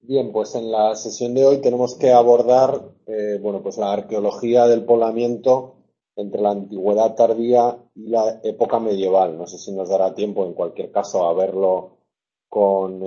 Bien, pues en la sesión de hoy tenemos que abordar, pues la arqueología del poblamiento entre la antigüedad tardía y la época medieval. No sé si nos dará tiempo, en cualquier caso, a verlo con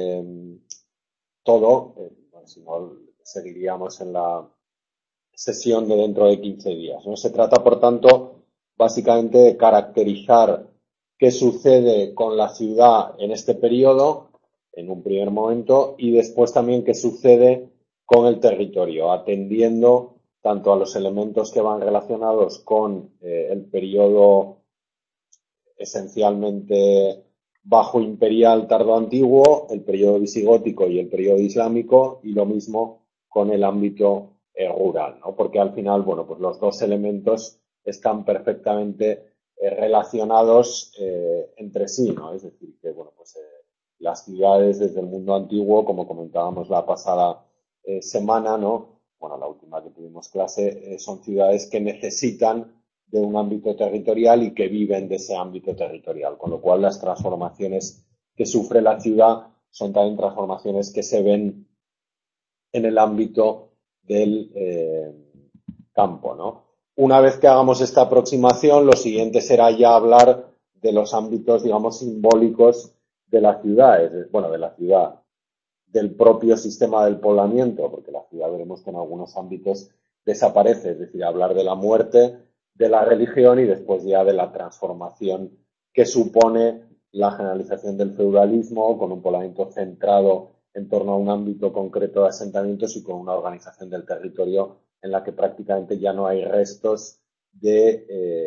todo. Bueno, si no, seguiríamos en la sesión de dentro de 15 días, ¿no? Se trata, por tanto, básicamente de caracterizar qué sucede con la ciudad en este periodo, en un primer momento, y después también qué sucede con el territorio, atendiendo tanto a los elementos que van relacionados con el periodo esencialmente bajo imperial tardo antiguo, el periodo visigótico y el periodo islámico, y lo mismo con el ámbito rural, ¿no? Porque al final, bueno, pues los dos elementos están perfectamente relacionados entre sí, ¿no? Es decir, que, bueno, pues las ciudades desde el mundo antiguo, como comentábamos la pasada semana, ¿no? Bueno, la última que tuvimos clase, son ciudades que necesitan de un ámbito territorial y que viven de ese ámbito territorial, con lo cual las transformaciones que sufre la ciudad son también transformaciones que se ven en el ámbito del campo, ¿no? Una vez que hagamos esta aproximación, lo siguiente será ya hablar de los ámbitos, digamos, simbólicos de la ciudad, de la ciudad, del propio sistema del poblamiento, porque la ciudad veremos que en algunos ámbitos desaparece, es decir, hablar de la muerte, de la religión y después ya de la transformación que supone la generalización del feudalismo con un poblamiento centrado en torno a un ámbito concreto de asentamientos y con una organización del territorio en la que prácticamente ya no hay restos de,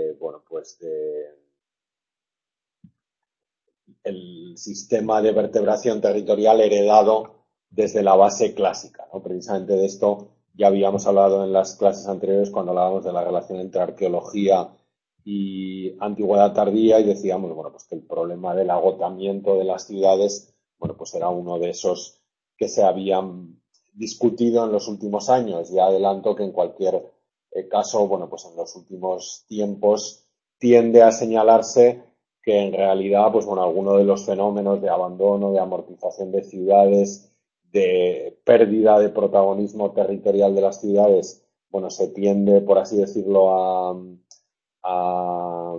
el sistema de vertebración territorial heredado desde la base clásica, ¿no? Precisamente de esto ya habíamos hablado en las clases anteriores cuando hablábamos de la relación entre arqueología y antigüedad tardía y decíamos, bueno, pues que el problema del agotamiento de las ciudades, bueno, pues era uno de esos que se habían discutido en los últimos años. Ya adelanto que en cualquier caso, bueno, pues en los últimos tiempos tiende a señalarse que en realidad, pues bueno, algunos de los fenómenos de abandono, de amortización de ciudades, de pérdida de protagonismo territorial de las ciudades, bueno, se tiende, por así decirlo, a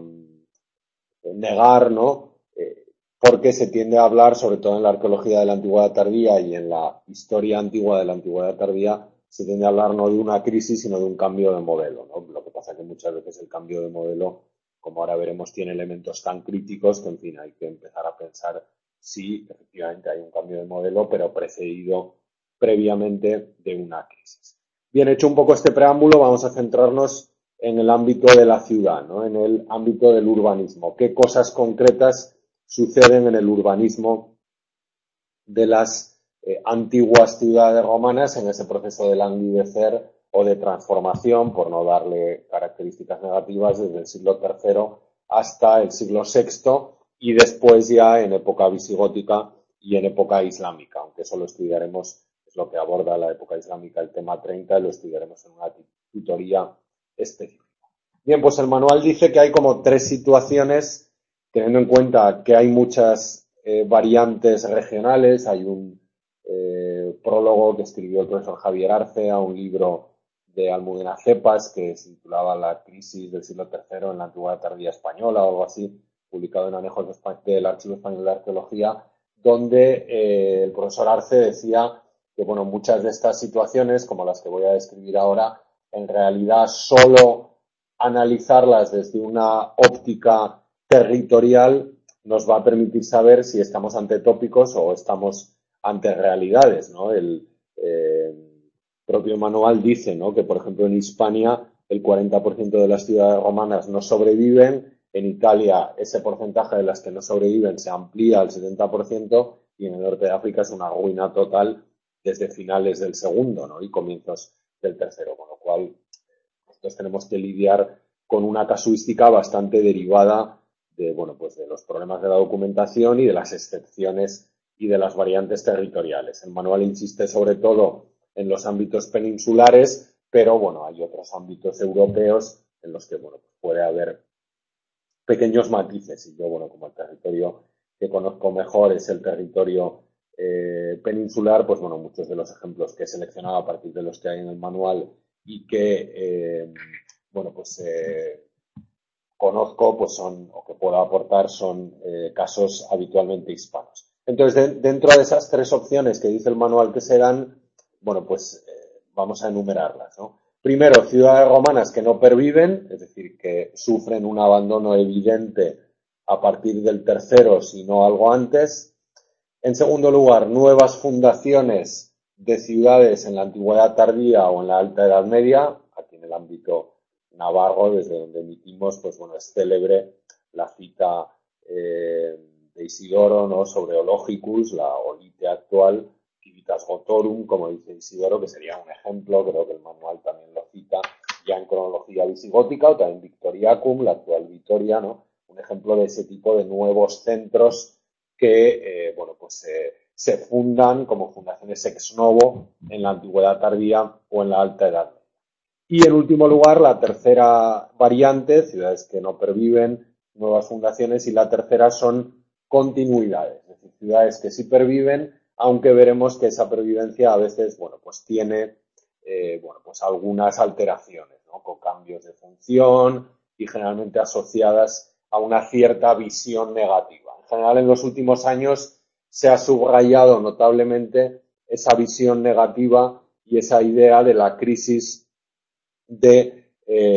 negar, ¿no? Porque se tiende a hablar, sobre todo en la arqueología de la antigüedad tardía y en la historia antigua de la antigüedad tardía, se tiende a hablar no de una crisis, sino de un cambio de modelo, ¿no? Lo que pasa es que muchas veces el cambio de modelo, como ahora veremos, tiene elementos tan críticos que, en fin, hay que empezar a pensar si efectivamente hay un cambio de modelo, pero precedido previamente de una crisis. Bien, hecho un poco este preámbulo, vamos a centrarnos en el ámbito de la ciudad, ¿no? En el ámbito del urbanismo. ¿Qué cosas concretas suceden en el urbanismo de las antiguas ciudades romanas en ese proceso de languidecer o de transformación, por no darle características negativas, desde el siglo III hasta el siglo VI y después ya en época visigótica y en época islámica, aunque eso lo estudiaremos, es lo que aborda la época islámica, el tema 30, y lo estudiaremos en una tutoría específica. Bien, pues el manual dice que hay como tres situaciones, teniendo en cuenta que hay muchas variantes regionales. Hay un prólogo que escribió el profesor Javier Arce a un libro de Almudena Cepas que se titulaba La crisis del siglo III en la antigüedad tardía española o algo así, publicado en anejos del Archivo Español de Arqueología, donde el profesor Arce decía que, bueno, muchas de estas situaciones, como las que voy a describir ahora, en realidad solo analizarlas desde una óptica territorial nos va a permitir saber si estamos ante tópicos o estamos ante realidades, ¿no? El propio manual dice, ¿no?, que, por ejemplo, en Hispania el 40% de las ciudades romanas no sobreviven, en Italia ese porcentaje de las que no sobreviven se amplía al 70% y en el norte de África es una ruina total desde finales del segundo, ¿no?, y comienzos del tercero, con lo cual nosotros tenemos que lidiar con una casuística bastante derivada de, bueno, pues de los problemas de la documentación y de las excepciones y de las variantes territoriales. El manual insiste sobre todo en los ámbitos peninsulares, pero bueno, hay otros ámbitos europeos en los que, bueno, pues puede haber pequeños matices. Y yo, bueno, como el territorio que conozco mejor es el territorio peninsular, pues bueno, muchos de los ejemplos que he seleccionado a partir de los que hay en el manual y que, bueno, pues conozco, pues son, o que puedo aportar, son casos habitualmente hispanos. Entonces, dentro de esas tres opciones que dice el manual que se dan, bueno, pues vamos a enumerarlas, ¿no? Primero, ciudades romanas que no perviven, es decir, que sufren un abandono evidente a partir del tercero, si no algo antes. En segundo lugar, nuevas fundaciones de ciudades en la antigüedad tardía o en la alta edad media, aquí en el ámbito navarro, desde donde emitimos, pues bueno, es célebre la cita de Isidoro, ¿no?, sobre Ologicus, la olite actual, Civitas Gotorum, como dice Isidoro, que sería un ejemplo, creo que el manual también lo cita, ya en cronología visigótica, o también Victoriacum, la actual Vitoria, ¿no?, un ejemplo de ese tipo de nuevos centros que, bueno, pues se fundan como fundaciones ex novo en la antigüedad tardía o en la alta edad. Y en último lugar, la tercera variante, ciudades que no perviven, nuevas fundaciones, y la tercera son continuidades, es decir, ciudades que sí perviven, aunque veremos que esa pervivencia a veces, bueno, pues tiene, bueno, pues algunas alteraciones, ¿no?, con cambios de función y generalmente asociadas a una cierta visión negativa. En general, en los últimos años se ha subrayado notablemente esa visión negativa y esa idea de la crisis de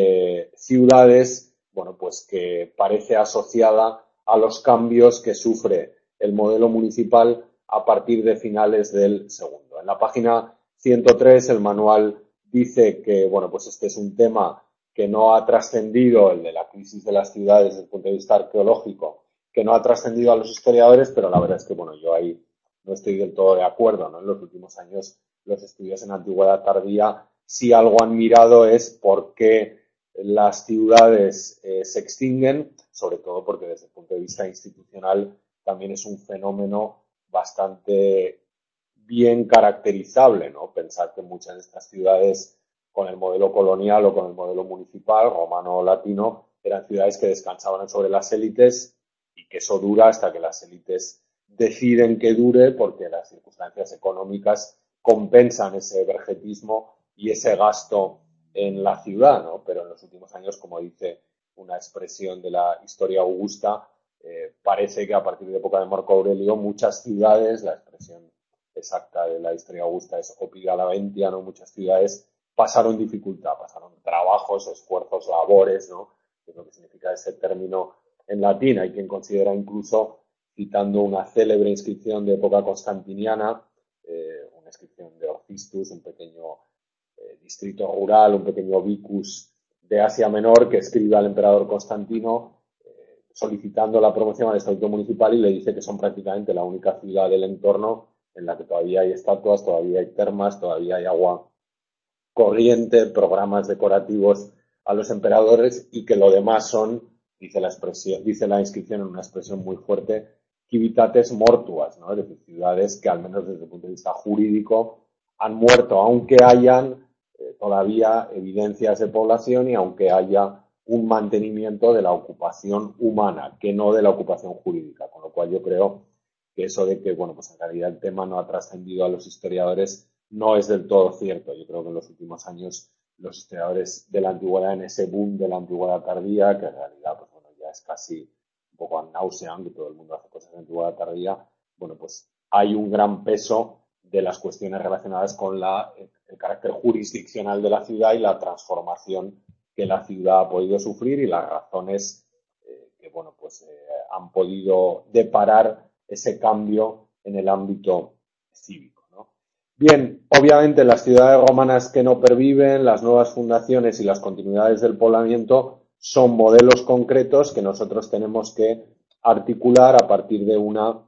ciudades, bueno, pues que parece asociada a los cambios que sufre el modelo municipal a partir de finales del segundo. En la página 103 el manual dice que, bueno, pues este es un tema que no ha trascendido, el de la crisis de las ciudades desde el punto de vista arqueológico, que no ha trascendido a los historiadores, pero la verdad es que, bueno, yo ahí no estoy del todo de acuerdo, ¿no? En los últimos años los estudios en antigüedad tardía, si algo han mirado es por qué las ciudades se extinguen, sobre todo porque desde el punto de vista institucional también es un fenómeno bastante bien caracterizable, ¿no? Pensar que muchas de estas ciudades con el modelo colonial o con el modelo municipal, romano o latino, eran ciudades que descansaban sobre las élites y que eso dura hasta que las élites deciden que dure porque las circunstancias económicas compensan ese vergetismo y ese gasto en la ciudad, ¿no? Pero en los últimos años, como dice una expresión de la historia augusta, parece que a partir de época de Marco Aurelio muchas ciudades, la expresión exacta de la historia augusta es opiga laventia, ¿no? Muchas ciudades pasaron dificultad, pasaron trabajos, esfuerzos, labores, ¿no? Que es lo que significa ese término en latín. Hay quien considera incluso, citando una célebre inscripción de época constantiniana, una inscripción de Orcistus, un pequeño distrito rural, un pequeño vicus de Asia Menor, que escribe al emperador Constantino solicitando la promoción al estatuto municipal y le dice que son prácticamente la única ciudad del entorno en la que todavía hay estatuas, todavía hay termas, todavía hay agua corriente, programas decorativos a los emperadores, y que lo demás son, dice la expresión, dice la inscripción en una expresión muy fuerte, civitates mortuas, ¿no? Es decir, ciudades que al menos desde el punto de vista jurídico han muerto, aunque hayan todavía evidencias de población y aunque haya un mantenimiento de la ocupación humana, que no de la ocupación jurídica, con lo cual yo creo que eso de que, bueno, pues en realidad el tema no ha trascendido a los historiadores no es del todo cierto. Yo creo que en los últimos años los historiadores de la antigüedad, en ese boom de la antigüedad tardía, que en realidad, pues bueno, ya es casi un poco ad nauseam, que todo el mundo hace cosas de antigüedad tardía, bueno, pues hay un gran peso de las cuestiones relacionadas con el carácter jurisdiccional de la ciudad y la transformación que la ciudad ha podido sufrir y las razones que, bueno, pues han podido deparar ese cambio en el ámbito cívico, ¿no? Bien, obviamente las ciudades romanas que no perviven, las nuevas fundaciones y las continuidades del poblamiento son modelos concretos que nosotros tenemos que articular a partir de una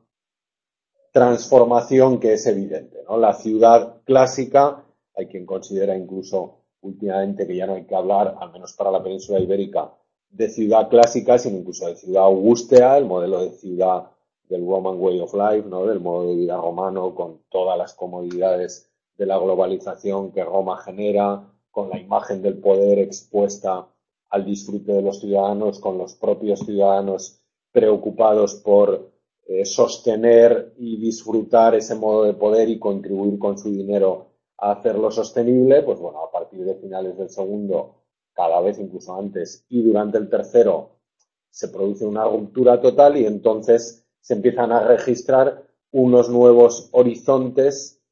transformación que es evidente, ¿no? La ciudad clásica, hay quien considera incluso últimamente que ya no hay que hablar, al menos para la península ibérica, de ciudad clásica, sino incluso de ciudad augustea, el modelo de ciudad del Roman Way of Life, ¿no? Del modo de vida romano, con todas las comodidades de la globalización que Roma genera, con la imagen del poder expuesta al disfrute de los ciudadanos, con los propios ciudadanos preocupados por sostener y disfrutar ese modo de poder y contribuir con su dinero a hacerlo sostenible, pues bueno, a partir de finales del segundo, cada vez incluso antes, y durante el tercero se produce una ruptura total y entonces se empiezan a registrar unos nuevos horizontes,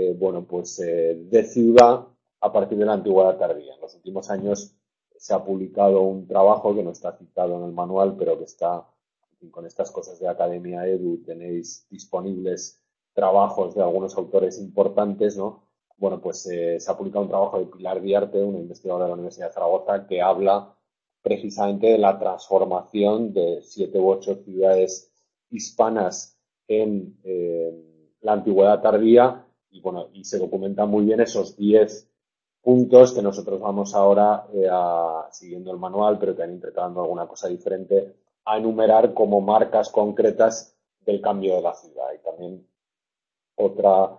de ciudad a partir de la antigüedad tardía. En los últimos años se ha publicado un trabajo que no está citado en el manual, pero que está, con estas cosas de Academia Edu, tenéis disponibles trabajos de algunos autores importantes, ¿no? Bueno, pues se ha publicado un trabajo de Pilar Diarte, una investigadora de la Universidad de Zaragoza, que habla precisamente de la transformación de 7 u 8 ciudades hispanas en la antigüedad tardía y bueno, y se documentan muy bien esos 10 puntos que nosotros vamos ahora siguiendo el manual, pero que han intercalando alguna cosa diferente, a enumerar como marcas concretas del cambio de la ciudad. Y también otra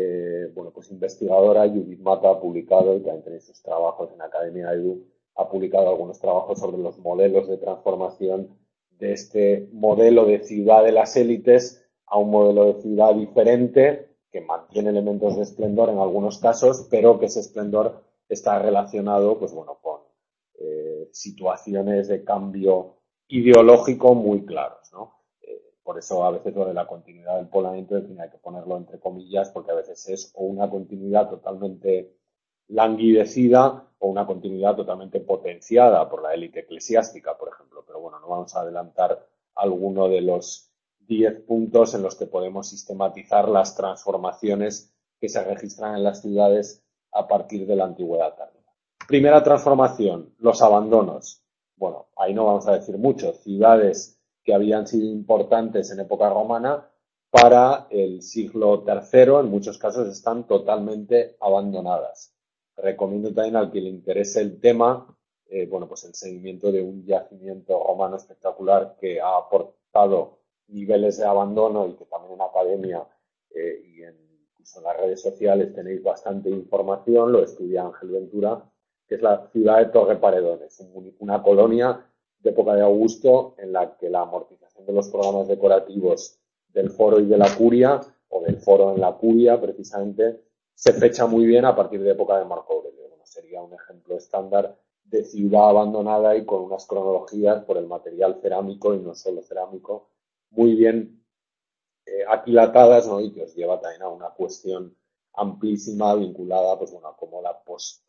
investigadora, Judith Mata, ha publicado, y también tenéis sus trabajos en Academia Edu, ha publicado algunos trabajos sobre los modelos de transformación de este modelo de ciudad de las élites a un modelo de ciudad diferente que mantiene elementos de esplendor en algunos casos, pero que ese esplendor está relacionado con situaciones de cambio ideológico muy claros, ¿no? Por eso a veces lo de la continuidad del poblamiento hay que ponerlo entre comillas, porque a veces es o una continuidad totalmente languidecida o una continuidad totalmente potenciada por la élite eclesiástica, por ejemplo. Pero bueno, no vamos a adelantar alguno de los 10 puntos en los que podemos sistematizar las transformaciones que se registran en las ciudades a partir de la antigüedad tardía. Primera transformación, los abandonos. Bueno, ahí no vamos a decir mucho. Ciudades que habían sido importantes en época romana, para el siglo III, en muchos casos están totalmente abandonadas. Recomiendo también al que le interese el tema, el seguimiento de un yacimiento romano espectacular que ha aportado niveles de abandono y que también en Academia incluso en las redes sociales tenéis bastante información, lo estudia Ángel Ventura, que es la ciudad de Torre Paredones, una colonia de época de Augusto en la que la amortización de los programas decorativos del foro y de la curia, o del foro en la curia precisamente, se fecha muy bien a partir de época de Marco Aurelio. Bueno, sería un ejemplo estándar de ciudad abandonada y con unas cronologías por el material cerámico y no solo cerámico, muy bien aquilatadas, ¿no? Y que os lleva también a una cuestión amplísima vinculada a cómo la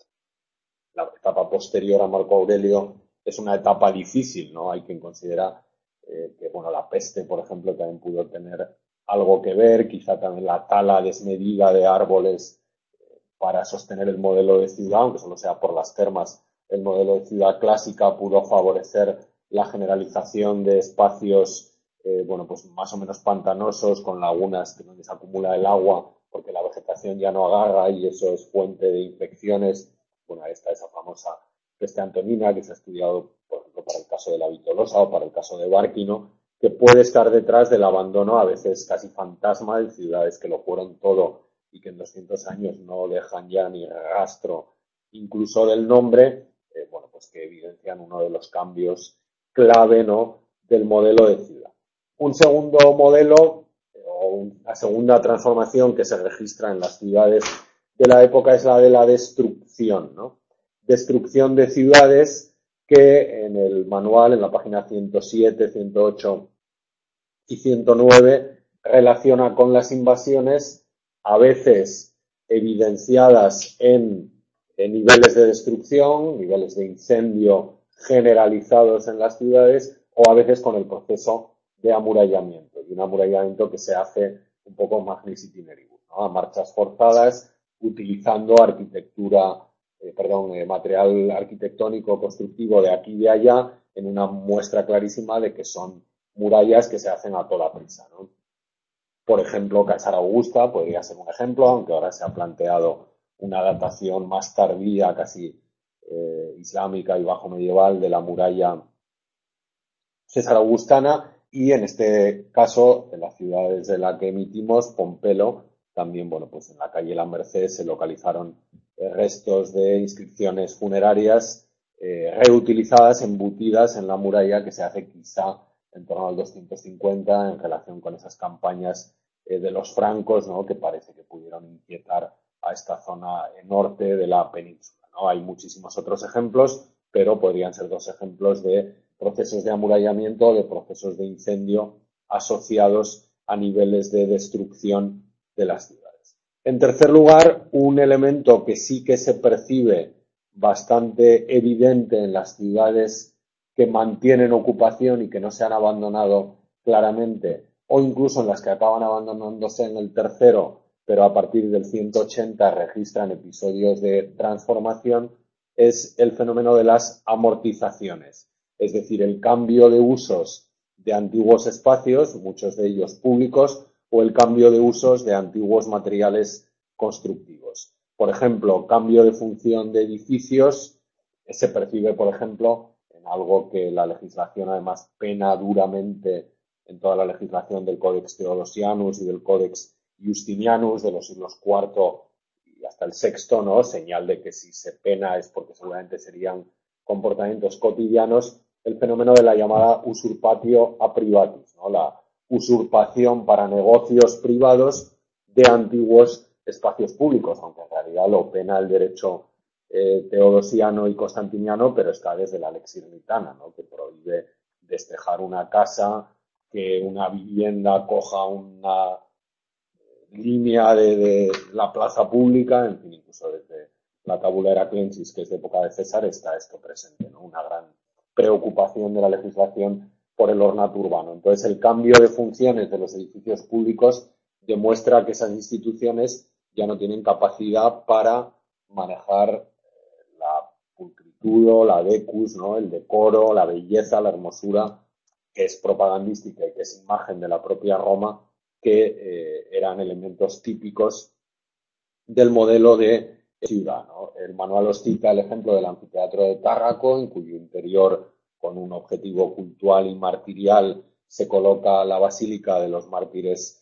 etapa posterior a Marco Aurelio es una etapa difícil, ¿no? Hay quien considera que la peste, por ejemplo, también pudo tener algo que ver, quizá también la tala desmedida de árboles para sostener el modelo de ciudad, aunque solo sea por las termas, el modelo de ciudad clásica pudo favorecer la generalización de espacios más o menos pantanosos, con lagunas donde se acumula el agua, porque la vegetación ya no agarra y eso es fuente de infecciones. Bueno, esta esa famosa peste antonina que se ha estudiado, por ejemplo, para el caso de la Vitolosa o para el caso de Bárquino, que puede estar detrás del abandono, a veces casi fantasma, de ciudades que lo fueron todo y que en 200 años no dejan ya ni rastro, incluso del nombre, que evidencian uno de los cambios clave, ¿no?, del modelo de ciudad. Un segundo modelo, o una segunda transformación que se registra en las ciudades de la época, es la de la destrucción, ¿no? Destrucción de ciudades que en el manual, en la página 107, 108 y 109, relaciona con las invasiones, a veces evidenciadas en niveles de destrucción, niveles de incendio generalizados en las ciudades, o a veces con el proceso de amurallamiento, y un amurallamiento que se hace un poco magnis itineribus, ¿no?, a marchas forzadas, utilizando material arquitectónico constructivo de aquí y de allá, en una muestra clarísima de que son murallas que se hacen a toda prisa, ¿no? Por ejemplo, Caesar Augusta podría ser un ejemplo, aunque ahora se ha planteado una datación más tardía, casi islámica y bajo medieval, de la muralla César Augustana, y en este caso, en las ciudades de la que emitimos, Pompelo, también, en la calle La Merced se localizaron restos de inscripciones funerarias reutilizadas, embutidas en la muralla, que se hace quizá en torno al 250 en relación con esas campañas de los francos, ¿no? Que parece que pudieron inquietar a esta zona norte de la península, ¿no? Hay muchísimos otros ejemplos, pero podrían ser dos ejemplos de procesos de amurallamiento o de procesos de incendio asociados a niveles de destrucción de las ciudades. En tercer lugar, un elemento que sí que se percibe bastante evidente en las ciudades que mantienen ocupación y que no se han abandonado claramente, o incluso en las que acaban abandonándose en el tercero, pero a partir del 180 registran episodios de transformación, es el fenómeno de las amortizaciones, es decir, el cambio de usos de antiguos espacios, muchos de ellos públicos, o el cambio de usos de antiguos materiales constructivos. Por ejemplo, cambio de función de edificios se percibe, por ejemplo, en algo que la legislación además pena duramente en toda la legislación del Codex Theodosianus y del Codex Justinianus de los siglos IV y hasta el VI, ¿no? Señal de que si se pena es porque seguramente serían comportamientos cotidianos, el fenómeno de la llamada usurpatio a privatis, ¿no? La usurpación para negocios privados de antiguos espacios públicos, aunque en realidad lo pena el derecho teodosiano y constantiniano, pero está desde la lex irmitana, ¿no? Que prohíbe despejar una casa, que una vivienda coja una línea de la plaza pública, en fin, incluso desde la tabula Heraclensis, que es de época de César, está esto presente, ¿no? Una gran preocupación de la legislación por el ornato urbano. Entonces, el cambio de funciones de los edificios públicos demuestra que esas instituciones ya no tienen capacidad para manejar la pulcritud o la decus, ¿no? El decoro, la belleza, la hermosura, que es propagandística y que es imagen de la propia Roma, que eran elementos típicos del modelo de ciudad, ¿no? El manual os cita el ejemplo del anfiteatro de Tárraco, en cuyo interior, con un objetivo cultual y martirial, se coloca la basílica de los mártires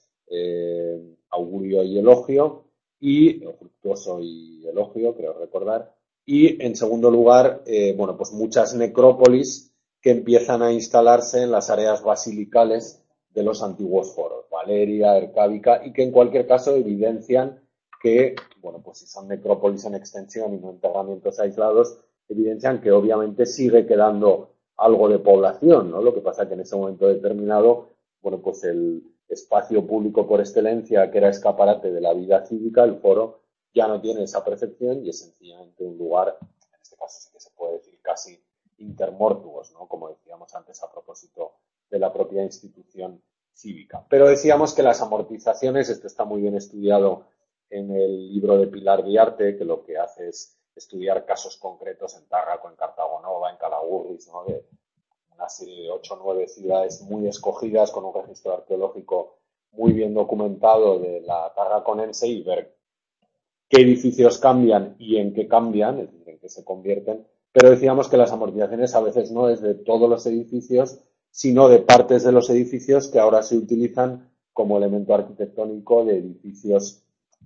Augurio y Elogio, y Fructuoso y Elogio, creo recordar, y en segundo lugar, bueno, pues muchas necrópolis que empiezan a instalarse en las áreas basilicales de los antiguos foros, Valeria, Hercábica, y que en cualquier caso evidencian que, bueno, pues si son necrópolis en extensión y no enterramientos aislados, evidencian que obviamente sigue quedando algo de población, ¿no? Lo que pasa que en ese momento determinado, bueno, pues el espacio público por excelencia, que era escaparate de la vida cívica, el foro, ya no tiene esa percepción y es sencillamente un lugar, en este caso sí que se puede decir casi intermortuos, ¿no? Como decíamos antes a propósito de la propia institución cívica. Pero decíamos que las amortizaciones, esto está muy bien estudiado en el libro de Pilar Diarte, que lo que hace es estudiar casos concretos en Tárraco, en Cartagonova, en Calagurris, ¿no? De una serie de 8 o 9 ciudades muy escogidas con un registro arqueológico muy bien documentado de la tarraconense y ver qué edificios cambian y en qué cambian, es decir, en qué se convierten, pero decíamos que las amortizaciones a veces no es de todos los edificios, sino de partes de los edificios que ahora se utilizan como elemento arquitectónico de edificios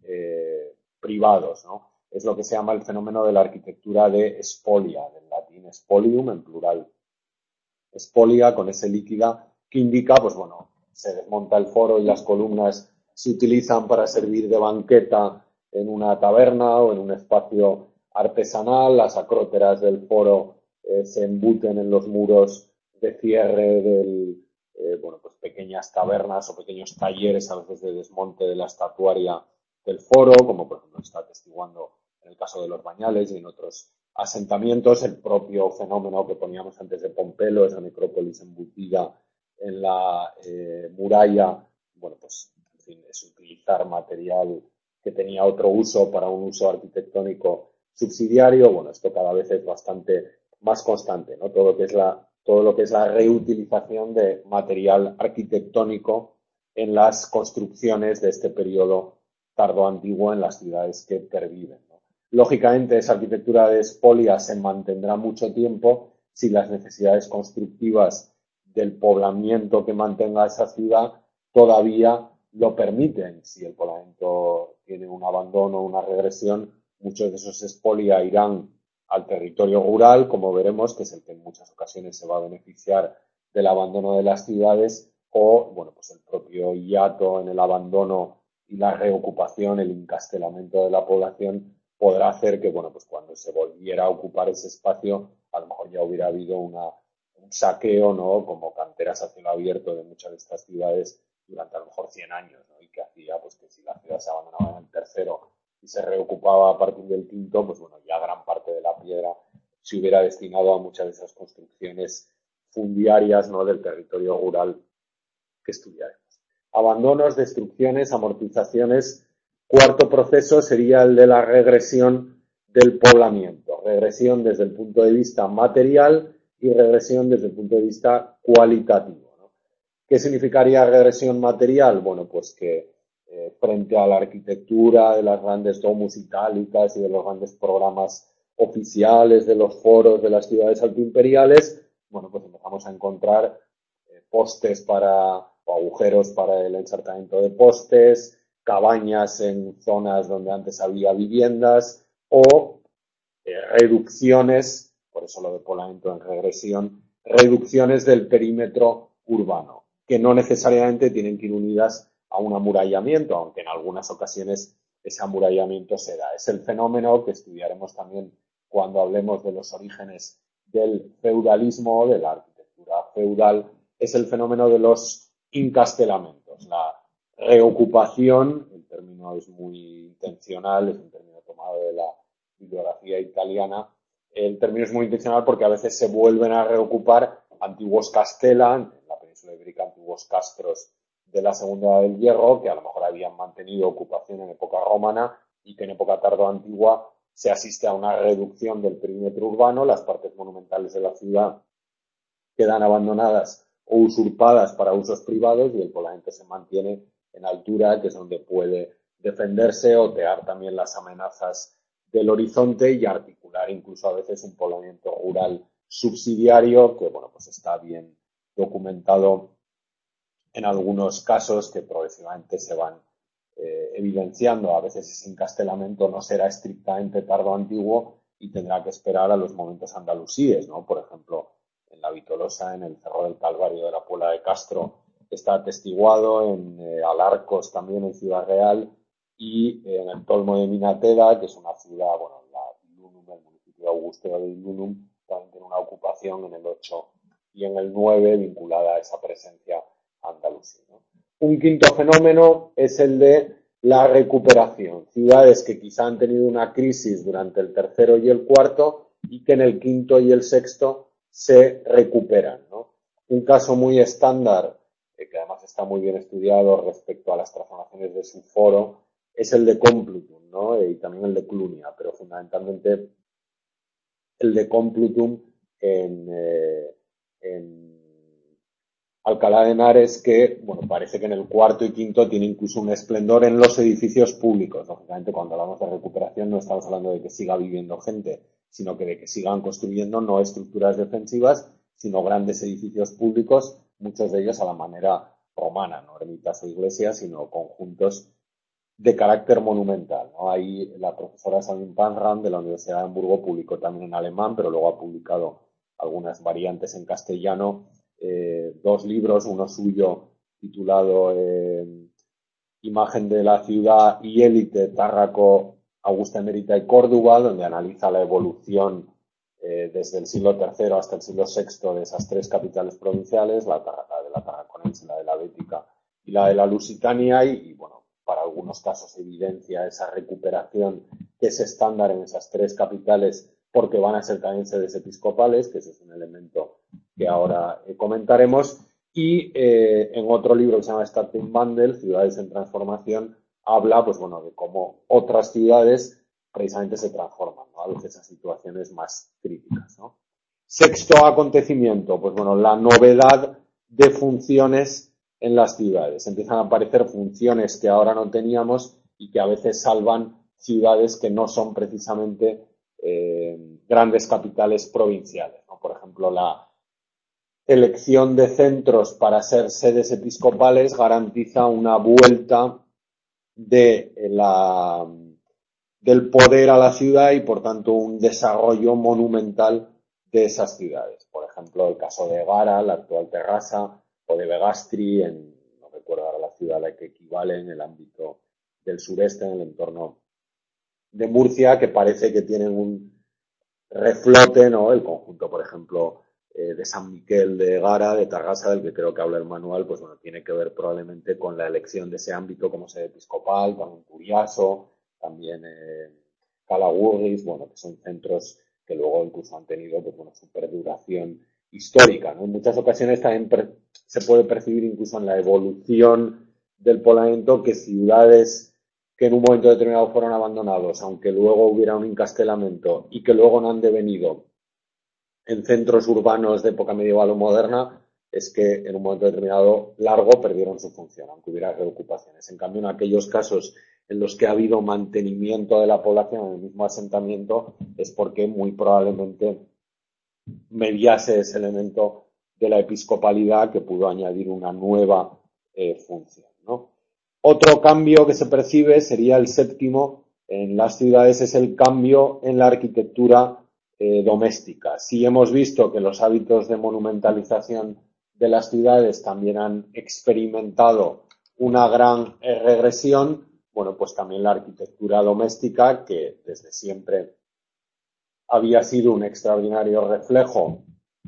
privados, ¿no? Es lo que se llama el fenómeno de la arquitectura de spolia, del latín spolium en plural. Spolia con ese líquida que indica, pues bueno, se desmonta el foro y las columnas se utilizan para servir de banqueta en una taberna o en un espacio artesanal, las acróteras del foro se embuten en los muros de cierre del, bueno, pues pequeñas tabernas o pequeños talleres a veces de desmonte de la estatuaria del foro, como por ejemplo está atestiguando en el caso de los Bañales y en otros asentamientos, el propio fenómeno que poníamos antes de Pompelo, esa necrópolis embutida en la muralla, bueno, pues en fin, es utilizar material que tenía otro uso para un uso arquitectónico subsidiario. Bueno, esto cada vez es bastante más constante, ¿no? Todo lo que es la reutilización de material arquitectónico en las construcciones de este periodo tardoantiguo en las ciudades que perviven, ¿no? Lógicamente, esa arquitectura de spolia se mantendrá mucho tiempo si las necesidades constructivas del poblamiento que mantenga esa ciudad todavía lo permiten. Si el poblamiento tiene un abandono, una regresión, muchos de esos spolia irán al territorio rural, como veremos, que es el que en muchas ocasiones se va a beneficiar del abandono de las ciudades o, bueno, pues el propio hiato en el abandono y la reocupación, el encastelamiento de la población podrá hacer que, bueno, pues cuando se volviera a ocupar ese espacio, a lo mejor ya hubiera habido un saqueo, ¿no? Como canteras a cielo abierto de muchas de estas ciudades durante a lo mejor 100 años, ¿no? Y que hacía, pues que si la ciudad se abandonaba en el tercero y se reocupaba a partir del quinto, pues bueno, ya gran parte de la piedra se hubiera destinado a muchas de esas construcciones fundiarias, ¿no? Del territorio rural que estudiaremos. Abandonos, destrucciones, amortizaciones. Cuarto proceso sería el de la regresión del poblamiento. Regresión desde el punto de vista material y regresión desde el punto de vista cualitativo, ¿no? ¿Qué significaría regresión material? Bueno, pues que frente a la arquitectura de las grandes domus itálicas y de los grandes programas oficiales de los foros de las ciudades altoimperiales, bueno, pues empezamos a encontrar postes o agujeros para el ensartamiento de postes, cabañas en zonas donde antes había viviendas o reducciones, por eso lo de poblamiento en regresión, reducciones del perímetro urbano, que no necesariamente tienen que ir unidas a un amurallamiento, aunque en algunas ocasiones ese amurallamiento se da. Es el fenómeno que estudiaremos también cuando hablemos de los orígenes del feudalismo, de la arquitectura feudal, es el fenómeno de los encastelamentos, la reocupación, el término es muy intencional, es un término tomado de la bibliografía italiana, el término es muy intencional porque a veces se vuelven a reocupar antiguos castella, en la península ibérica antiguos castros de la Segunda Edad del Hierro, que a lo mejor habían mantenido ocupación en época romana y que en época tardoantigua se asiste a una reducción del perímetro urbano, las partes monumentales de la ciudad quedan abandonadas o usurpadas para usos privados y el poblamiento se mantiene en altura, que es donde puede defenderse, otear también las amenazas del horizonte y articular incluso a veces un poblamiento rural subsidiario que, bueno, pues está bien documentado en algunos casos que progresivamente se van evidenciando. A veces ese encastelamiento no será estrictamente tardo-antiguo y tendrá que esperar a los momentos andalusíes, ¿no? Por ejemplo, en la Vitolosa, en el Cerro del Calvario de la Puebla de Castro, está atestiguado, en Alarcos también en Ciudad Real y en el Tolmo de Minateda, que es una ciudad, bueno, el municipio de Augusteo de Ilunum, también tiene una ocupación en el 8 y en el 9 vinculada a esa presencia andalusí, ¿no? Un quinto fenómeno es el de la recuperación. Ciudades que quizá han tenido una crisis durante el tercero y el cuarto y que en el quinto y el sexto se recuperan, ¿no? Un caso muy estándar, que además está muy bien estudiado respecto a las transformaciones de su foro, es el de Complutum, ¿no? Y también el de Clunia, pero fundamentalmente el de Complutum en Alcalá de Henares, que, bueno, parece que en el cuarto y quinto tiene incluso un esplendor en los edificios públicos. Lógicamente, cuando hablamos de recuperación no estamos hablando de que siga viviendo gente, sino que de que sigan construyendo no estructuras defensivas, sino grandes edificios públicos, muchos de ellos a la manera romana, no ermitas o iglesias, sino conjuntos de carácter monumental, ¿no? Ahí la profesora Sabine Panran de la Universidad de Hamburgo publicó también en alemán, pero luego ha publicado algunas variantes en castellano, dos libros, uno suyo titulado Imagen de la ciudad y élite, Tárraco, Augusta Emérita y Córdoba, donde analiza la evolución desde el siglo III hasta el siglo VI de esas tres capitales provinciales, la de la Tarraconense, la de la Bética y la de la Lusitania, y bueno, para algunos casos evidencia esa recuperación que es estándar en esas tres capitales porque van a ser también sedes episcopales, que ese es un elemento que ahora comentaremos. Y en otro libro que se llama Stadtwandel, Ciudades en Transformación, habla, pues bueno, de cómo otras ciudades precisamente se transforman, ¿no? A veces a situaciones más críticas, ¿no? Sexto acontecimiento, pues bueno, la novedad de funciones en las ciudades. Empiezan a aparecer funciones que ahora no teníamos y que a veces salvan ciudades que no son precisamente grandes capitales provinciales, ¿no? Por ejemplo, la elección de centros para ser sedes episcopales garantiza una vuelta del poder a la ciudad y, por tanto, un desarrollo monumental de esas ciudades. Por ejemplo, el caso de Egara, la actual Terrassa, o de Begastri, no recuerdo ahora la ciudad a la que equivale en el ámbito del sureste, en el entorno de Murcia, que parece que tienen un reflote, ¿no? El conjunto, por ejemplo, de San Miquel de Egara, de Tarrasa, del que creo que habla el manual, pues bueno, tiene que ver probablemente con la elección de ese ámbito como sede episcopal, también Turiaso, también Calagurris, bueno, que son centros que luego incluso han tenido, pues bueno, su perduración histórica, ¿no? En muchas ocasiones también se puede percibir incluso en la evolución del poblamiento que ciudades que en un momento determinado fueron abandonados, aunque luego hubiera un encastelamiento y que luego no han devenido en centros urbanos de época medieval o moderna, es que en un momento determinado largo perdieron su función, aunque hubiera reocupaciones. En cambio, en aquellos casos en los que ha habido mantenimiento de la población en el mismo asentamiento, es porque muy probablemente mediase ese elemento de la episcopalidad que pudo añadir una nueva función, ¿no? Otro cambio que se percibe sería el séptimo en las ciudades, es el cambio en la arquitectura doméstica. Sí hemos visto que los hábitos de monumentalización de las ciudades también han experimentado una gran regresión, bueno, pues también la arquitectura doméstica, que desde siempre había sido un extraordinario reflejo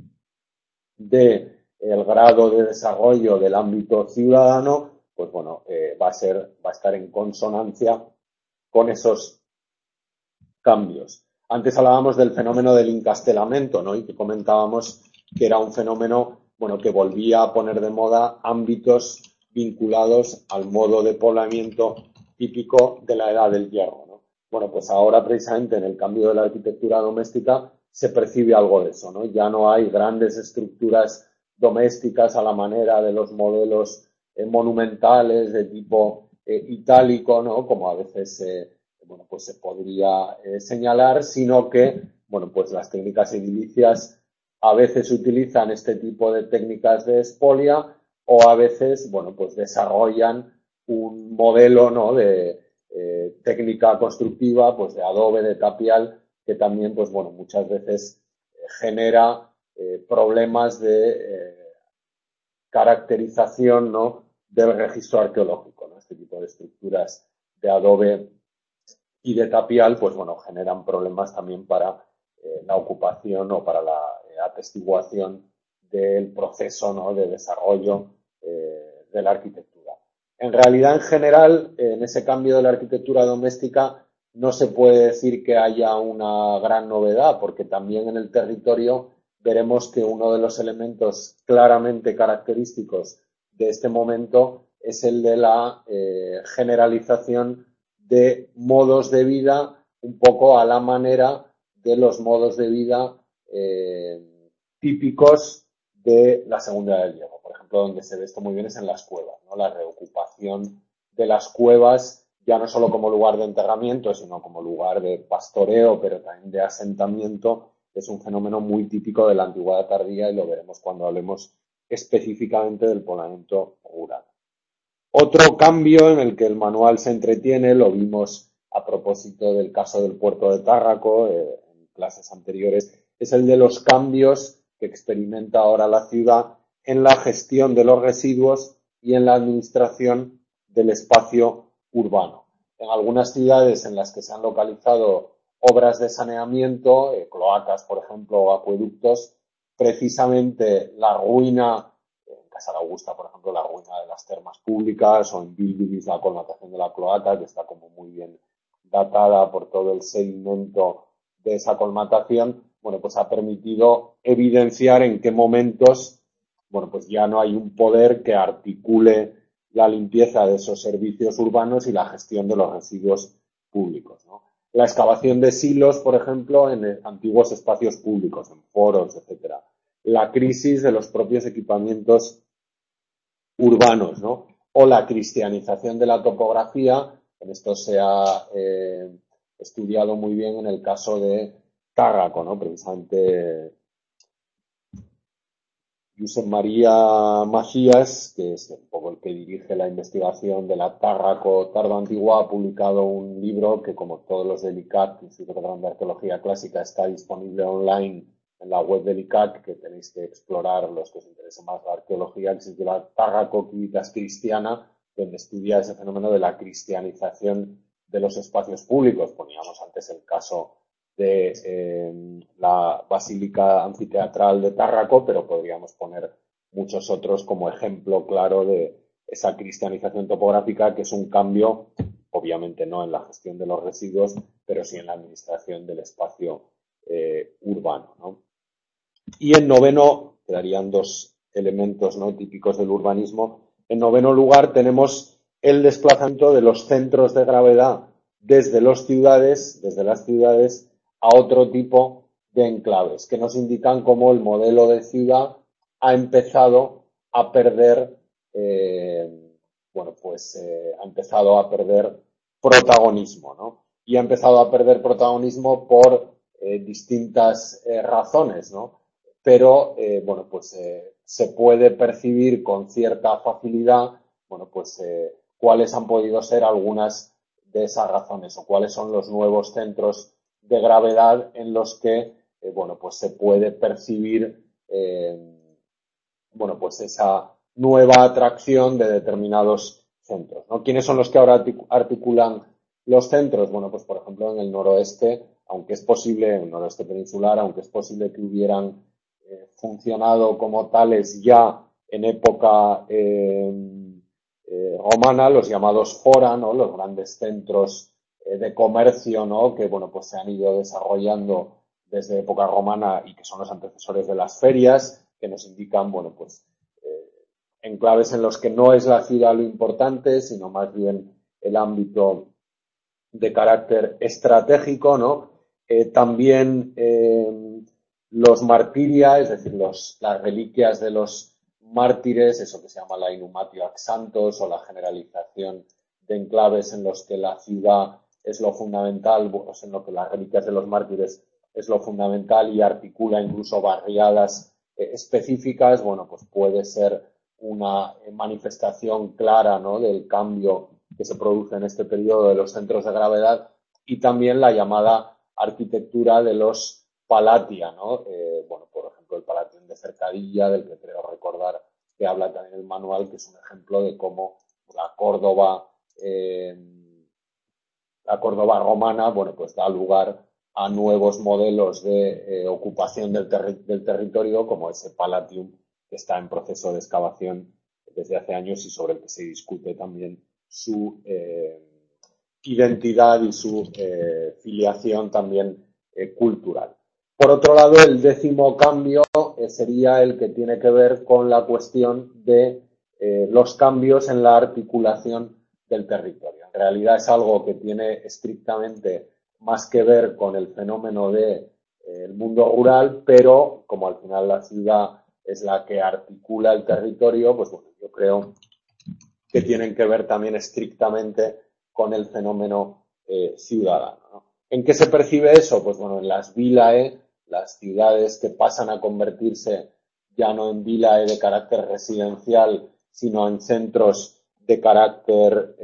del grado de desarrollo del ámbito ciudadano, pues bueno, va a estar en consonancia con esos cambios. Antes hablábamos del fenómeno del encastelamiento, ¿no? Y que comentábamos que era un fenómeno, bueno, que volvía a poner de moda ámbitos vinculados al modo de poblamiento típico de la Edad del Hierro, ¿no? Bueno, pues ahora precisamente en el cambio de la arquitectura doméstica se percibe algo de eso, ¿no? Ya no hay grandes estructuras domésticas a la manera de los modelos monumentales de tipo itálico, ¿no? Como a veces bueno, pues se podría señalar, sino que, bueno, pues las técnicas edilicias a veces utilizan este tipo de técnicas de expolia o a veces, bueno, pues desarrollan un modelo, ¿no? De técnica constructiva, pues de adobe, de tapial, que también, pues bueno, muchas veces genera problemas de caracterización, ¿no? Del registro arqueológico, ¿no? Este tipo de estructuras de adobe y de tapial, pues bueno, generan problemas también para la ocupación o para la atestiguación del proceso, ¿no? De desarrollo de la arquitectura. En realidad, en general, en ese cambio de la arquitectura doméstica no se puede decir que haya una gran novedad, porque también en el territorio veremos que uno de los elementos claramente característicos de este momento es el de la generalización de modos de vida un poco a la manera de los modos de vida típicos de la Segunda Edad del Hierro. Por ejemplo, donde se ve esto muy bien es en las cuevas, ¿no? La reocupación de las cuevas, ya no solo como lugar de enterramiento, sino como lugar de pastoreo, pero también de asentamiento, es un fenómeno muy típico de la antigüedad tardía y lo veremos cuando hablemos específicamente del poblamiento rural. Otro cambio en el que el manual se entretiene, lo vimos a propósito del caso del puerto de Tárraco en clases anteriores, es el de los cambios que experimenta ahora la ciudad en la gestión de los residuos y en la administración del espacio urbano. En algunas ciudades en las que se han localizado obras de saneamiento, cloacas, por ejemplo, o acueductos, precisamente la ruina en Casa de Augusta, por ejemplo, la ruina de las termas públicas, o en Bilbilis la colmatación de la cloaca, que está como muy bien datada por todo el sedimento de esa colmatación, bueno, pues ha permitido evidenciar en qué momentos, bueno, pues ya no hay un poder que articule la limpieza de esos servicios urbanos y la gestión de los residuos públicos, ¿no? La excavación de silos, por ejemplo, en antiguos espacios públicos, en foros, etcétera. La crisis de los propios equipamientos urbanos, ¿no? O la cristianización de la topografía, en esto se ha estudiado muy bien en el caso de Tárraco, ¿no? Precisamente Josep María Macías, que es un poco el que dirige la investigación de la Tárraco tardo-antigua, ha publicado un libro que, como todos los del ICAT, Instituto Catalán de Arqueología Clásica, está disponible online en la web del ICAC, que tenéis que explorar los que os interese más la arqueología, que se titula Tárraco Civitas Cristiana, donde estudia ese fenómeno de la cristianización de los espacios públicos. Poníamos antes el caso de la Basílica Anfiteatral de Tárraco, pero podríamos poner muchos otros como ejemplo claro de esa cristianización topográfica, que es un cambio, obviamente no en la gestión de los residuos, pero sí en la administración del espacio urbano, ¿no? Y en noveno, quedarían dos elementos, ¿no?, típicos del urbanismo. En noveno lugar tenemos el desplazamiento de los centros de gravedad desde las ciudades a otro tipo de enclaves, que nos indican cómo el modelo de ciudad ha empezado a perder, ha empezado a perder protagonismo, ¿no? Y ha empezado a perder protagonismo por distintas razones, ¿no? Pero, se puede percibir con cierta facilidad, cuáles han podido ser algunas de esas razones o cuáles son los nuevos centros de gravedad en los que, se puede percibir, esa nueva atracción de determinados centros, ¿no? ¿Quiénes son los que ahora articulan los centros? Bueno, pues por ejemplo en el noroeste, aunque es posible, en el noroeste peninsular, aunque es posible que hubieran funcionado como tales ya en época romana, los llamados fora, ¿no?, los grandes centros de comercio, ¿no?, que se han ido desarrollando desde época romana y que son los antecesores de las ferias, que nos indican, enclaves en los que no es la ciudad lo importante, sino más bien el ámbito de carácter estratégico, ¿no? También los martiria, es decir, las reliquias de los mártires, eso que se llama la inhumatio ac santos, o la generalización de enclaves en los que la ciudad es lo fundamental, en lo que las reliquias de los mártires es lo fundamental y articula incluso barriadas específicas, puede ser una manifestación clara, ¿no?, del cambio que se produce en este periodo de los centros de gravedad. Y también la llamada arquitectura de los palatia, ¿no? Por ejemplo, el Palatium de Cercadilla, del que creo recordar que habla también el manual, que es un ejemplo de cómo la Córdoba romana, da lugar a nuevos modelos de ocupación del territorio, como ese Palatium que está en proceso de excavación desde hace años y sobre el que se discute también su identidad y su filiación también cultural. Por otro lado, el décimo cambio sería el que tiene que ver con la cuestión de los cambios en la articulación del territorio. En realidad es algo que tiene estrictamente más que ver con el fenómeno del mundo rural, pero como al final la ciudad es la que articula el territorio, yo creo que tienen que ver también estrictamente con el fenómeno ciudadano, ¿no? ¿En qué se percibe eso? En las vilae, las ciudades que pasan a convertirse ya no en vilae de carácter residencial, sino en centros de carácter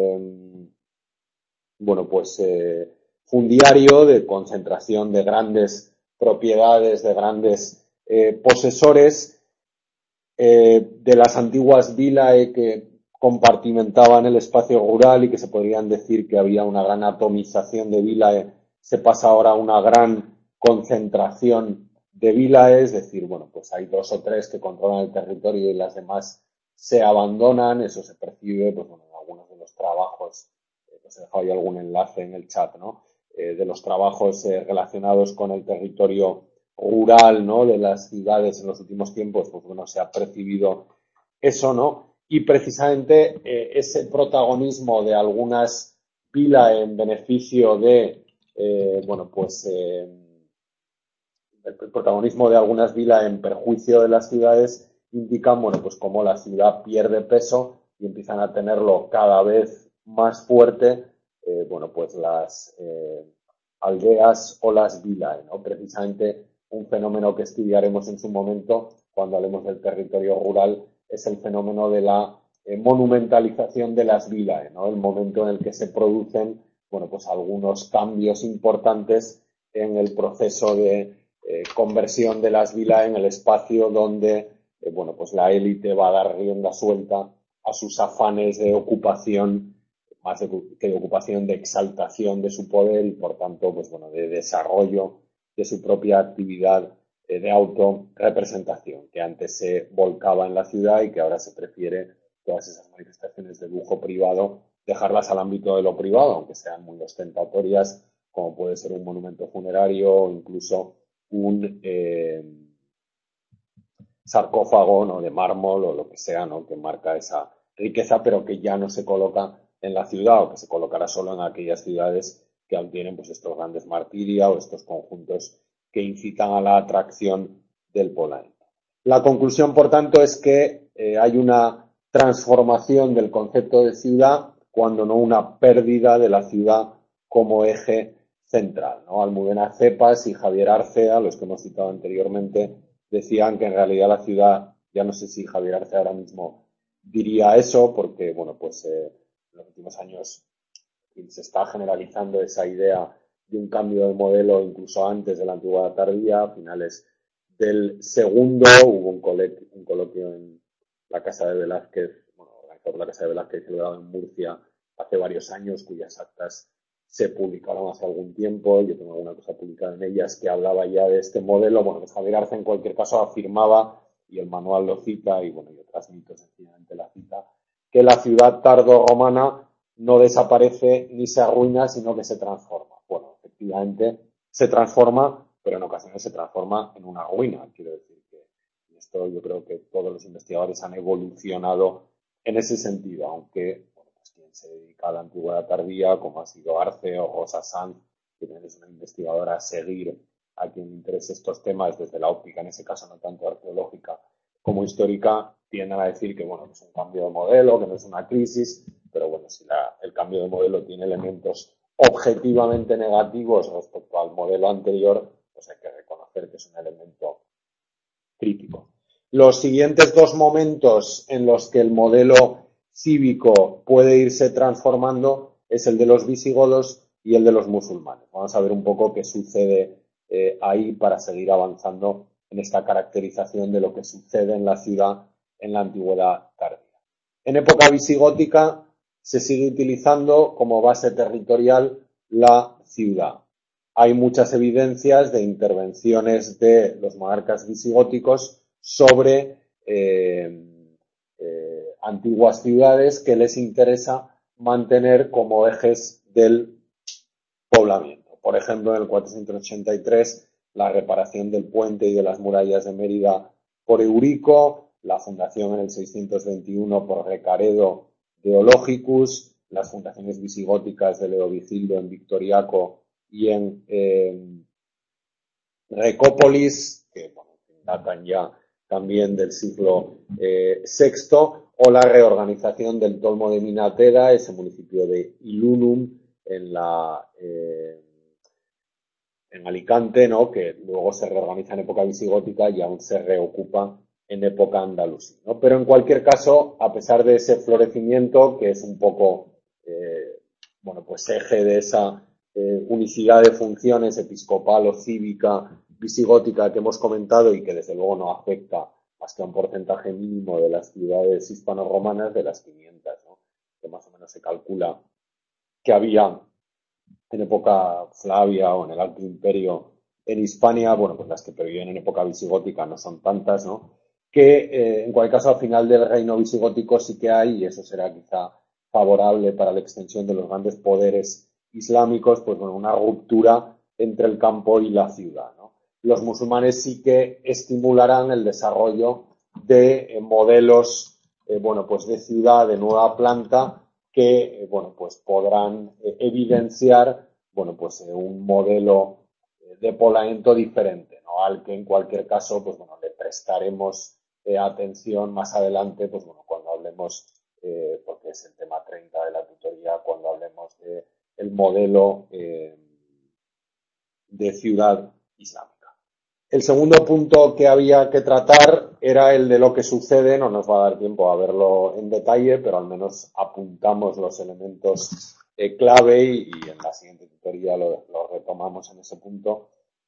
fundiario, de concentración de grandes propiedades, de grandes posesores, de las antiguas vilae que compartimentaban el espacio rural y que se podrían decir que había una gran atomización de vilae, se pasa ahora a una gran concentración de vilae, es decir, hay 2 o 3 que controlan el territorio y las demás se abandonan. Eso se percibe, en algunos de los trabajos, os he dejado ahí algún enlace en el chat, ¿no?, de los trabajos relacionados con el territorio rural, ¿no?, de las ciudades en los últimos tiempos, se ha percibido eso, ¿no? Y precisamente ese protagonismo de algunas vilae en beneficio de, el protagonismo de algunas vilae en perjuicio de las ciudades indican, cómo la ciudad pierde peso y empiezan a tenerlo cada vez más fuerte, las aldeas o las vilae, ¿no? Precisamente un fenómeno que estudiaremos en su momento cuando hablemos del territorio rural es el fenómeno de la monumentalización de las vilae, ¿no? El momento en el que se producen, algunos cambios importantes en el proceso de conversión de las vilas en el espacio donde bueno, pues la élite va a dar rienda suelta a sus afanes de ocupación, más que de ocupación, de exaltación de su poder y, por tanto, pues bueno, de desarrollo de su propia actividad de autorrepresentación, que antes se volcaba en la ciudad y que ahora se prefiere todas esas manifestaciones de lujo privado dejarlas al ámbito de lo privado, aunque sean muy ostentatorias, como puede ser un monumento funerario o incluso un sarcófago, ¿no?, de mármol o lo que sea, ¿no?, que marca esa riqueza, pero que ya no se coloca en la ciudad o que se colocará solo en aquellas ciudades que aún tienen pues estos grandes martiria o estos conjuntos que incitan a la atracción del poblamiento. La conclusión, por tanto, es que hay una transformación del concepto de ciudad, cuando no una pérdida de la ciudad como eje central, ¿no? Almudena Cepas y Javier Arcea, los que hemos citado anteriormente, decían que en realidad la ciudad, ya no sé si Javier Arce ahora mismo diría eso, porque bueno, pues en los últimos años se está generalizando esa idea de un cambio de modelo incluso antes de la antigüedad tardía, a finales del segundo, hubo un coloquio en la Casa de Velázquez, bueno, organizado por la Casa de Velázquez, celebrado en Murcia hace varios años, cuyas actas se publicaron hace algún tiempo, yo tengo alguna cosa publicada en ellas que hablaba ya de este modelo. Bueno, pues Javier Arce en cualquier caso afirmaba, y el manual lo cita, y bueno, yo transmito sencillamente la cita, que la ciudad tardorromana no desaparece ni se arruina, sino que se transforma. Bueno, efectivamente se transforma, pero en ocasiones se transforma en una ruina. Quiero decir que esto yo creo que todos los investigadores han evolucionado en ese sentido, aunque quien se dedica a la antigüedad tardía, como ha sido Arce o Rosa Sanz, que es una investigadora a seguir a quien le interese estos temas desde la óptica, en ese caso no tanto arqueológica como histórica, tienden a decir que bueno, que es un cambio de modelo, que no es una crisis, pero bueno, si el cambio de modelo tiene elementos objetivamente negativos respecto al modelo anterior, pues hay que reconocer que es un elemento crítico. Los siguientes dos momentos en los que el modelo cívico puede irse transformando es el de los visigodos y el de los musulmanes. Vamos a ver un poco qué sucede ahí para seguir avanzando en esta caracterización de lo que sucede en la ciudad en la antigüedad tardía. En época visigótica se sigue utilizando como base territorial la ciudad. Hay muchas evidencias de intervenciones de los monarcas visigóticos sobre antiguas ciudades que les interesa mantener como ejes del poblamiento. Por ejemplo, en el 483, la reparación del puente y de las murallas de Mérida por Eurico, la fundación en el 621 por Recaredo de Ológicus, las fundaciones visigóticas de Leovigildo en Victoriaco y en Recópolis, que bueno, datan ya también del siglo VI, o la reorganización del Tolmo de Minateda, ese municipio de Ilunum, en Alicante, ¿no?, que luego se reorganiza en época visigótica y aún se reocupa en época andalusí, ¿no? Pero en cualquier caso, a pesar de ese florecimiento, que es un poco, bueno, pues eje de esa unicidad de funciones episcopal o cívica visigótica que hemos comentado y que desde luego no afecta más que a un porcentaje mínimo de las ciudades hispano-romanas, de las 500, ¿no?, que más o menos se calcula que había en época Flavia o en el Alto Imperio en Hispania. Bueno, pues las que previven en época visigótica no son tantas, ¿no?, que en cualquier caso al final del reino visigótico sí que hay, y eso será quizá favorable para la extensión de los grandes poderes islámicos, pues bueno, una ruptura entre el campo y la ciudad, ¿no? Los musulmanes sí que estimularán el desarrollo de modelos, bueno, pues de ciudad de nueva planta que, bueno, pues podrán evidenciar, bueno, pues un modelo de poblamiento diferente, ¿no?, al que en cualquier caso, pues bueno, le prestaremos atención más adelante, pues bueno, cuando hablemos, porque es el tema 30 de la tutoría, cuando hablemos de el modelo de ciudad islámica. El segundo punto que había que tratar era el de lo que sucede. No nos va a dar tiempo a verlo en detalle, pero al menos apuntamos los elementos clave y en la siguiente tutoría lo retomamos en ese punto.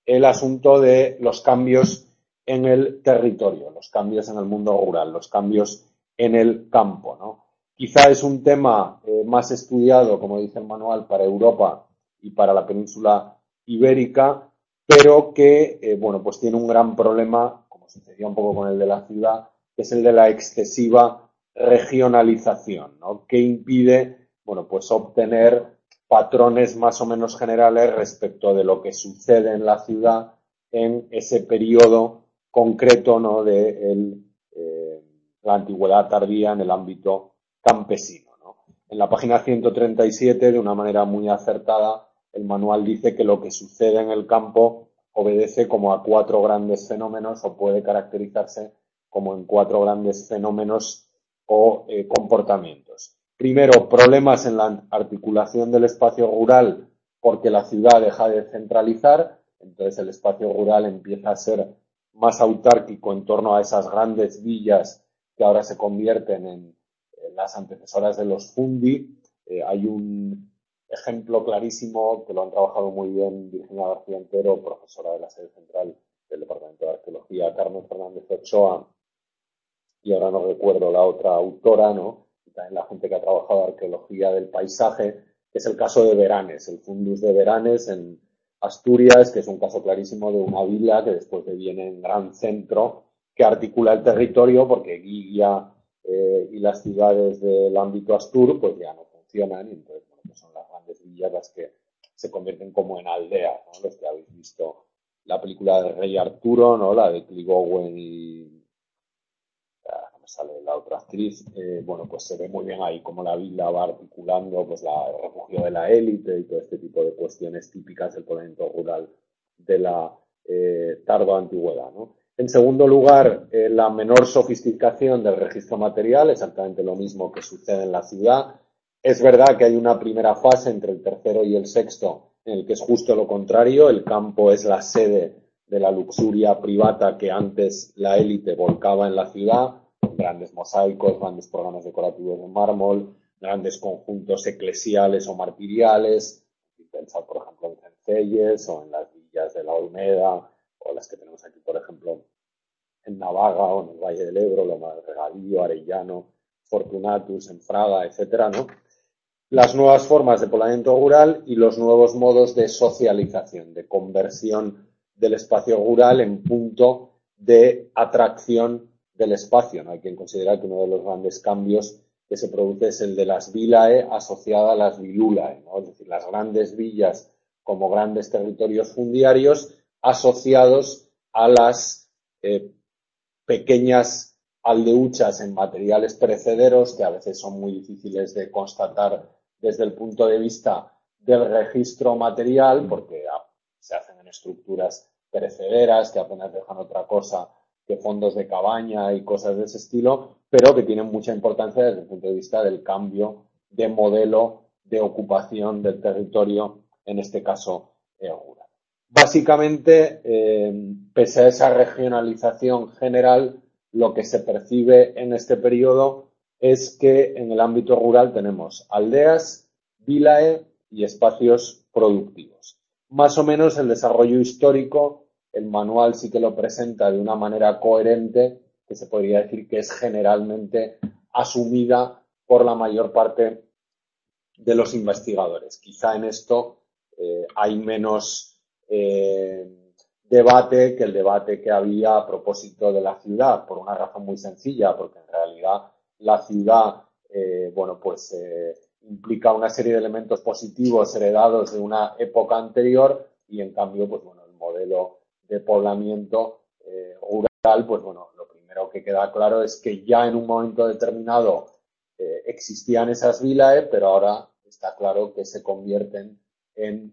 el asunto de los cambios en el territorio, los cambios en el mundo rural, los cambios en el campo, ¿no? Quizá es un tema más estudiado, como dice el manual, para Europa y para la península ibérica, pero que, bueno, pues tiene un gran problema, como sucedía un poco con el de la ciudad, que es el de la excesiva regionalización, ¿no? Que impide, bueno, pues obtener patrones más o menos generales respecto de lo que sucede en la ciudad en ese periodo concreto, ¿no? De la antigüedad tardía en el ámbito campesino, ¿no? En la página 137, de una manera muy acertada, el manual dice que lo que sucede en el campo obedece como a 4 grandes fenómenos o puede caracterizarse como en 4 grandes fenómenos o comportamientos. Primero, problemas en la articulación del espacio rural porque la ciudad deja de centralizar, entonces el espacio rural empieza a ser más autárquico en torno a esas grandes villas que ahora se convierten en las antecesoras de los fundi. Hay un ejemplo clarísimo que lo han trabajado muy bien Virginia García Entero, profesora de la sede central del Departamento de Arqueología, Carmen Fernández Ochoa, y ahora no recuerdo la otra autora, ¿no? Y también la gente que ha trabajado arqueología del paisaje, que es el caso de Beranes, el fundus de Beranes en Asturias, que es un caso clarísimo de una vila que después deviene en gran centro que articula el territorio porque Guilla y las ciudades del ámbito Astur pues ya no funcionan y entonces bueno, pues son las grandes villas las que se convierten como en aldeas, ¿no? Los que habéis visto la película de Rey Arturo, ¿no? La de Clive Owen y no me sale la otra actriz, bueno, pues se ve muy bien ahí cómo la villa va articulando pues el refugio de la élite y todo este tipo de cuestiones típicas del poblamiento rural de la tarda antigüedad, ¿no? En segundo lugar, la menor sofisticación del registro material, exactamente lo mismo que sucede en la ciudad. Es verdad que hay una primera fase entre el tercero y el sexto en el que es justo lo contrario, el campo es la sede de la luxuria privada que antes la élite volcaba en la ciudad, grandes mosaicos, grandes programas decorativos de mármol, grandes conjuntos eclesiales o martiriales, pensar por ejemplo en Cencelles o en las villas de la Olmeda o las que tenemos aquí por ejemplo en Navaga o en el Valle del Ebro, Loma del Regadío, Arellano, Fortunatus, en Fraga, etcétera, ¿no? Las nuevas formas de poblamiento rural y los nuevos modos de socialización, de conversión del espacio rural en punto de atracción del espacio, ¿no? Hay quien considera que uno de los grandes cambios que se produce es el de las vilae asociadas a las vilulae, ¿no? Es decir, las grandes villas como grandes territorios fundiarios asociados a las pequeñas aldeuchas en materiales perecederos que a veces son muy difíciles de constatar desde el punto de vista del registro material porque se hacen en estructuras perecederas que apenas dejan otra cosa que fondos de cabaña y cosas de ese estilo, pero que tienen mucha importancia desde el punto de vista del cambio de modelo de ocupación del territorio, en este caso rural. Básicamente, pese a esa regionalización general, lo que se percibe en este periodo es que en el ámbito rural tenemos aldeas, vilae y espacios productivos. Más o menos el desarrollo histórico, el manual sí que lo presenta de una manera coherente, que se podría decir que es generalmente asumida por la mayor parte de los investigadores. Quizá en esto hay menos debate que el debate que había a propósito de la ciudad, por una razón muy sencilla, porque en realidad la ciudad, bueno, pues implica una serie de elementos positivos heredados de una época anterior y en cambio, pues bueno, el modelo de poblamiento rural, pues bueno, lo primero que queda claro es que ya en un momento determinado existían esas vilae, pero ahora está claro que se convierten en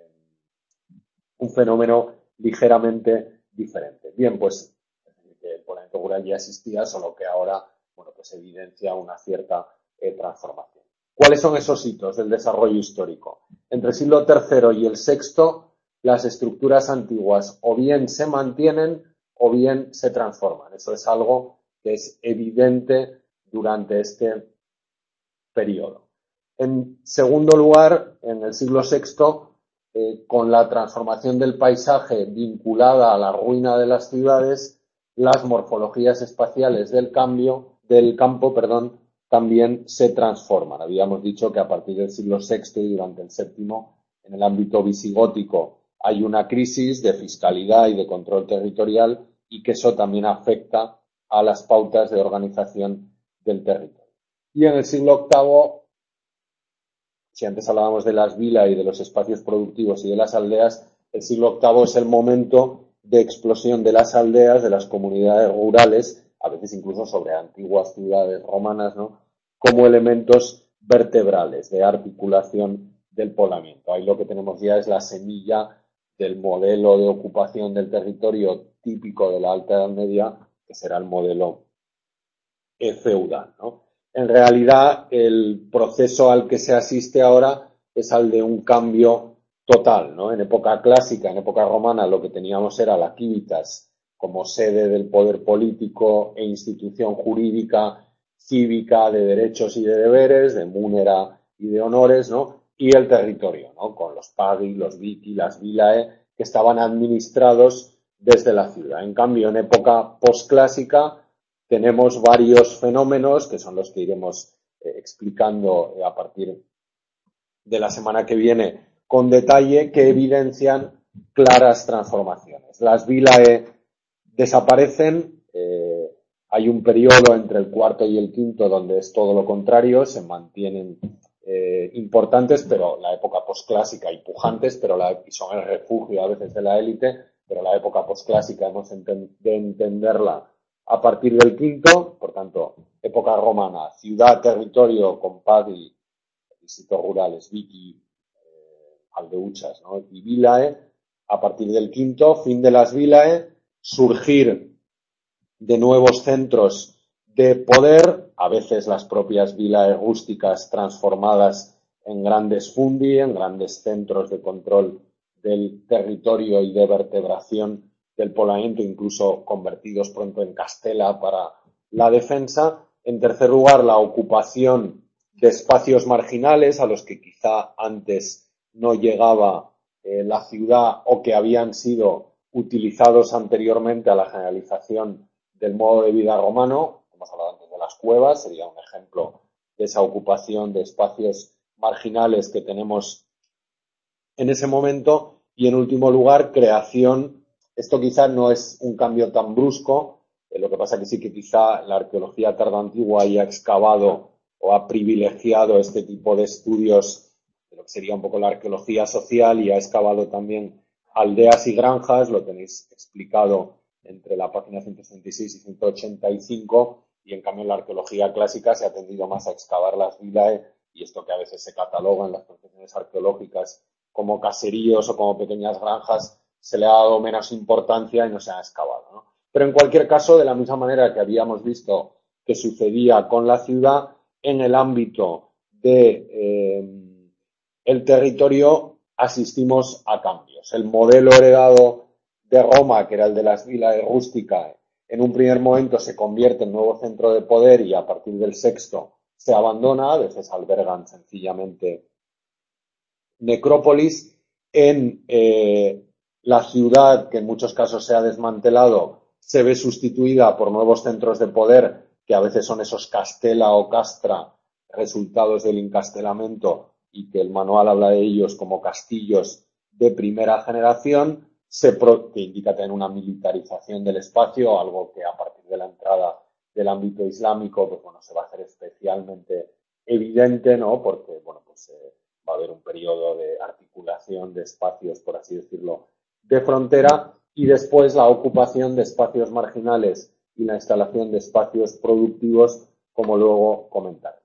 un fenómeno ligeramente diferente. Bien, pues el poblamiento rural ya existía, solo que ahora, bueno, pues evidencia una cierta transformación. ¿Cuáles son esos hitos del desarrollo histórico? Entre el siglo III y el VI, las estructuras antiguas o bien se mantienen o bien se transforman. Eso es algo que es evidente durante este periodo. En segundo lugar, en el siglo VI, con la transformación del paisaje vinculada a la ruina de las ciudades, las morfologías espaciales del campo, también se transforman. Habíamos dicho que a partir del siglo VI y durante el VII, en el ámbito visigótico, hay una crisis de fiscalidad y de control territorial y que eso también afecta a las pautas de organización del territorio. Y en el siglo VIII, si antes hablábamos de las vilas y de los espacios productivos y de las aldeas, el siglo VIII es el momento de explosión de las aldeas, de las comunidades rurales, a veces incluso sobre antiguas ciudades romanas, ¿no?, como elementos vertebrales de articulación del poblamiento. Ahí lo que tenemos ya es la semilla del modelo de ocupación del territorio típico de la Alta Edad Media, que será el modelo feudal, ¿no? En realidad, el proceso al que se asiste ahora es al de un cambio total, ¿no? En época clásica, en época romana, lo que teníamos era la civitas como sede del poder político e institución jurídica, cívica, de derechos y de deberes, de munera y de honores, ¿no? Y el territorio, ¿no?, con los pagi, los viti, las vilae, que estaban administrados desde la ciudad. En cambio, en época posclásica, tenemos varios fenómenos, que son los que iremos explicando a partir de la semana que viene con detalle, que evidencian claras transformaciones. Las vilae desaparecen, hay un periodo entre el cuarto y el quinto donde es todo lo contrario, se mantienen importantes, pero la época posclásica y pujantes, y son el refugio a veces de la élite, pero la época posclásica hemos de entenderla a partir del quinto, por tanto, época romana, ciudad, territorio, compagli, distritos rurales, viti, aldeuchas, ¿no?, y vilae. A partir del quinto, fin de las vilae, surgir de nuevos centros de poder, a veces las propias vilae rústicas transformadas en grandes fundi, en grandes centros de control del territorio y de vertebración del poblamiento, incluso convertidos pronto en castela para la defensa. En tercer lugar, la ocupación de espacios marginales a los que quizá antes no llegaba la ciudad o que habían sido utilizados anteriormente a la generalización del modo de vida romano. Hemos hablado antes de las cuevas, sería un ejemplo de esa ocupación de espacios marginales que tenemos en ese momento. Y en último lugar, creación. Esto quizá no es un cambio tan brusco, lo que pasa que sí que quizá la arqueología tardoantigua haya excavado o ha privilegiado este tipo de estudios de lo que sería un poco la arqueología social, y ha excavado también aldeas y granjas. Lo tenéis explicado entre la página 166 y 185, y en cambio en la arqueología clásica se ha tendido más a excavar las vilae, y esto que a veces se cataloga en las profesiones arqueológicas como caseríos o como pequeñas granjas, se le ha dado menos importancia y no se ha excavado, ¿no? Pero en cualquier caso, de la misma manera que habíamos visto que sucedía con la ciudad, en el ámbito de el territorio asistimos a cambios. El modelo heredado de Roma, que era el de las vilae rústicas, en un primer momento se convierte en nuevo centro de poder y a partir del sexto se abandona, a veces albergan sencillamente necrópolis. En la ciudad, que en muchos casos se ha desmantelado, se ve sustituida por nuevos centros de poder, que a veces son esos castela o castra, resultados del encastelamiento, y que el manual habla de ellos como castillos de primera generación, que indica tener una militarización del espacio, algo que a partir de la entrada del ámbito islámico, pues bueno, se va a hacer especialmente evidente, ¿no? Porque, bueno, pues va a haber un periodo de articulación de espacios, por así decirlo, de frontera, y después la ocupación de espacios marginales y la instalación de espacios productivos, como luego comentaré.